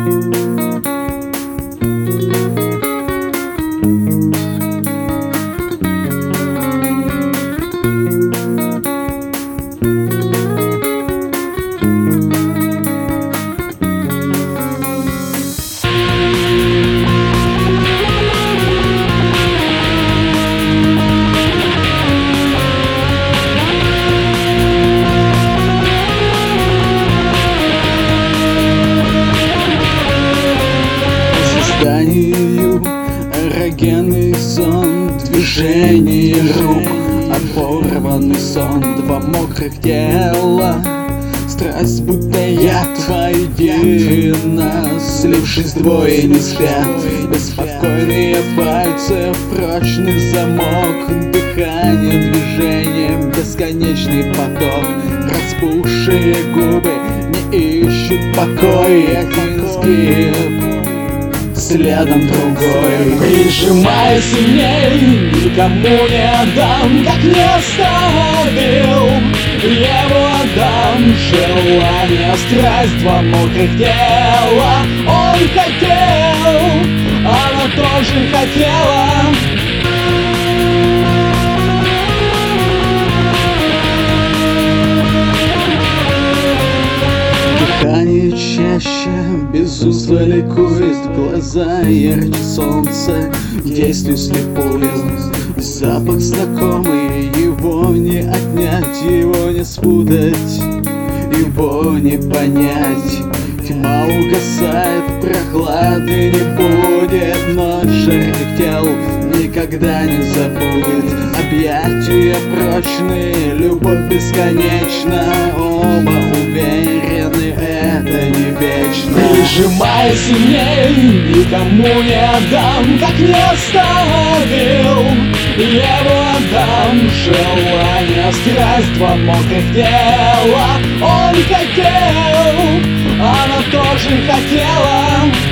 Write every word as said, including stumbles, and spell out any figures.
Эрогенный сон, движение рук, оборванный сон, два мокрых тела. Страсть будто яд воедино, слившись двое не спят. Беспокойные пальцы, прочный замок, дыхание, движение, бесконечный поток. Распухшие губы не ищут покоя, один сгиб, следом другой. Прижимай сильней, никому не отдам, как не оставил его отдам. Желание, страсть, два мокрых тела. Он хотел, она тоже хотела. Дыхание чаще, без устали ликует, глаза ярче солнца, действуй слепую. Запах знакомый, его не отнять, его не спутать, его не понять. Тьма угасает, прохлады не будет, но жарких тел никогда не забудет. Объятия прочные, любовь бесконечна, оба уверены, это не вечно. Прижимай сильней, никому не отдам, как не оставил его отдам. Желание, страсть, два мокрых тела. Он хотел, она тоже хотела.